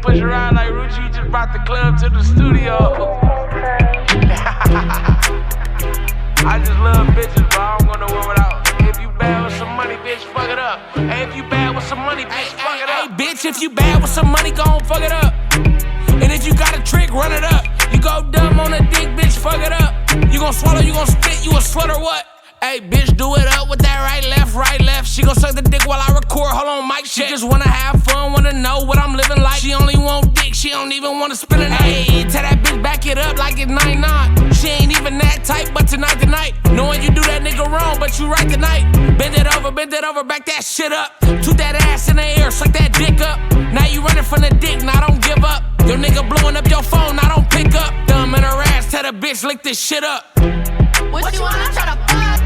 push around like Rucci just brought the club to the studio. I just love bitches, but I don't go nowhere without. If you bad with some money, bitch, fuck it up. Hey, if you bad with some money, bitch, fuck it up. Hey, bitch, if you bad with some money, gon' fuck it up. And if you got a trick, run it up. You go dumb on a dick, bitch, fuck it up. You gon' swallow, you gon' spit, you a slut or what? Hey, bitch, do it up with that right, left. She gon' suck the dick while I record, hold on, mic check. She just wanna have fun, wanna know what I'm living like. She only want dick, she don't even wanna spend a night. Hey, tell that bitch back it up like it's 9-9. She ain't even that tight, but tonight, knowing you do that nigga wrong, but you right tonight. Bend it over, back that shit up. Toot that ass in the air, suck that dick up. Now you running from the dick, now don't give up. Your nigga blowing up your phone, now don't pick up. Dumb in her ass, tell the bitch lick this shit up. What you wanna try to fuck?